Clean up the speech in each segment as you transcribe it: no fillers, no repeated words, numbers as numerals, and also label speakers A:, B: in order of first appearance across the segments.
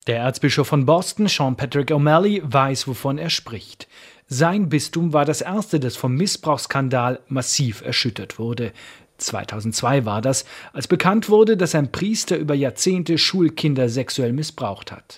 A: Der Erzbischof von Boston, Sean Patrick O'Malley, weiß, wovon er spricht. Sein Bistum war das erste, das vom Missbrauchsskandal massiv erschüttert wurde. 2002 war das, als bekannt wurde, dass ein Priester über Jahrzehnte Schulkinder sexuell missbraucht hat.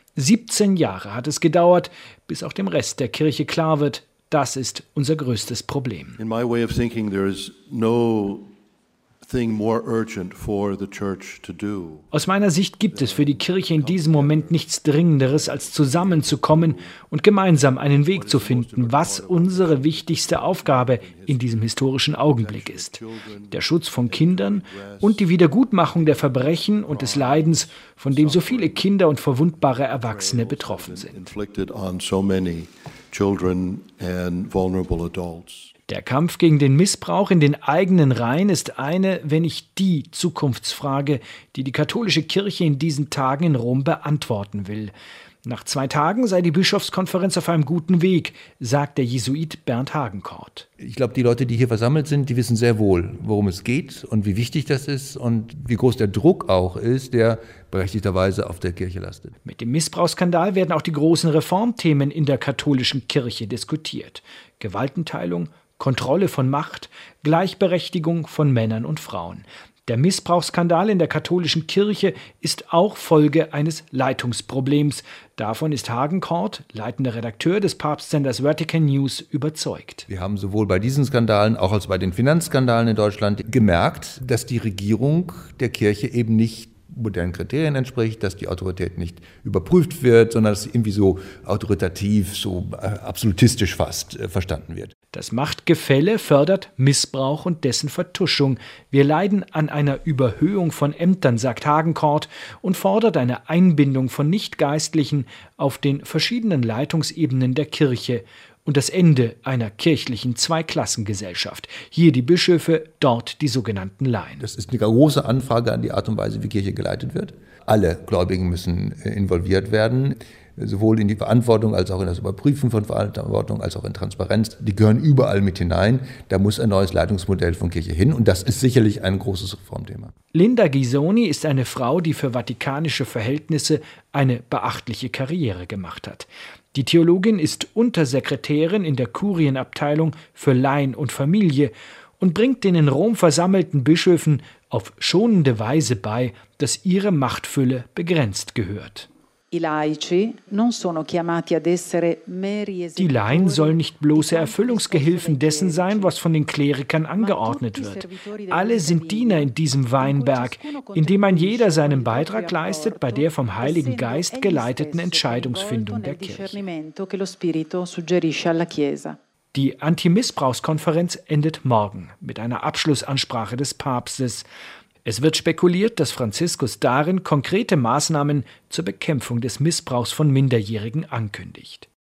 A: 17 Jahre hat es gedauert, bis auch dem Rest der Kirche klar wird, das ist unser größtes Problem.
B: In my way of thinking, there is no thing more urgent for the church to do.
A: Aus meiner Sicht gibt es für die Kirche in diesem Moment nichts Dringenderes, als zusammenzukommen und gemeinsam einen Weg zu finden, was unsere wichtigste Aufgabe in diesem historischen Augenblick ist. Der Schutz von Kindern und die Wiedergutmachung der Verbrechen und des Leidens, von dem so viele Kinder und verwundbare Erwachsene betroffen sind.
B: Inflicted on so many children and vulnerable adults.
A: Der Kampf gegen den Missbrauch in den eigenen Reihen ist eine, wenn nicht die Zukunftsfrage, die die katholische Kirche in diesen Tagen in Rom beantworten will. Nach 2 Tagen sei die Bischofskonferenz auf einem guten Weg, sagt der Jesuit Bernd Hagenkort.
C: Ich glaube, die Leute, die hier versammelt sind, die wissen sehr wohl, worum es geht und wie wichtig das ist und wie groß der Druck auch ist, der berechtigterweise auf der Kirche lastet.
A: Mit dem Missbrauchsskandal werden auch die großen Reformthemen in der katholischen Kirche diskutiert. Gewaltenteilung, Kontrolle von Macht, Gleichberechtigung von Männern und Frauen. Der Missbrauchsskandal in der katholischen Kirche ist auch Folge eines Leitungsproblems. Davon ist Hagenkort, leitender Redakteur des Papstsenders Vatican News, überzeugt.
C: Wir haben sowohl bei diesen Skandalen, auch als bei den Finanzskandalen in Deutschland gemerkt, dass die Regierung der Kirche eben nicht modernen Kriterien entspricht, dass die Autorität nicht überprüft wird, sondern dass sie irgendwie so autoritativ, so absolutistisch fast verstanden wird.
A: Das Machtgefälle fördert Missbrauch und dessen Vertuschung. Wir leiden an einer Überhöhung von Ämtern, sagt Hagenkort, und fordert eine Einbindung von Nichtgeistlichen auf den verschiedenen Leitungsebenen der Kirche und das Ende einer kirchlichen Zweiklassengesellschaft. Hier die Bischöfe, dort die sogenannten Laien.
C: Das ist eine große Anfrage an die Art und Weise, wie Kirche geleitet wird. Alle Gläubigen müssen involviert werden, sowohl in die Verantwortung als auch in das Überprüfen von Verantwortung, als auch in Transparenz. Die gehören überall mit hinein. Da muss ein neues Leitungsmodell von Kirche hin und das ist sicherlich ein großes Reformthema.
A: Linda Ghisoni ist eine Frau, die für vatikanische Verhältnisse eine beachtliche Karriere gemacht hat. Die Theologin ist Untersekretärin in der Kurienabteilung für Laien und Familie und bringt den in Rom versammelten Bischöfen auf schonende Weise bei, dass ihre Machtfülle begrenzt gehört. Die Laien sollen nicht bloße Erfüllungsgehilfen dessen sein, was von den Klerikern angeordnet wird. Alle sind Diener in diesem Weinberg, in dem ein jeder seinen Beitrag leistet bei der vom Heiligen Geist geleiteten Entscheidungsfindung der Kirche. Die Anti-Missbrauchskonferenz endet morgen mit einer Abschlussansprache des Papstes. Es wird spekuliert, dass Franziskus darin konkrete Maßnahmen zur Bekämpfung des Missbrauchs von Minderjährigen ankündigt.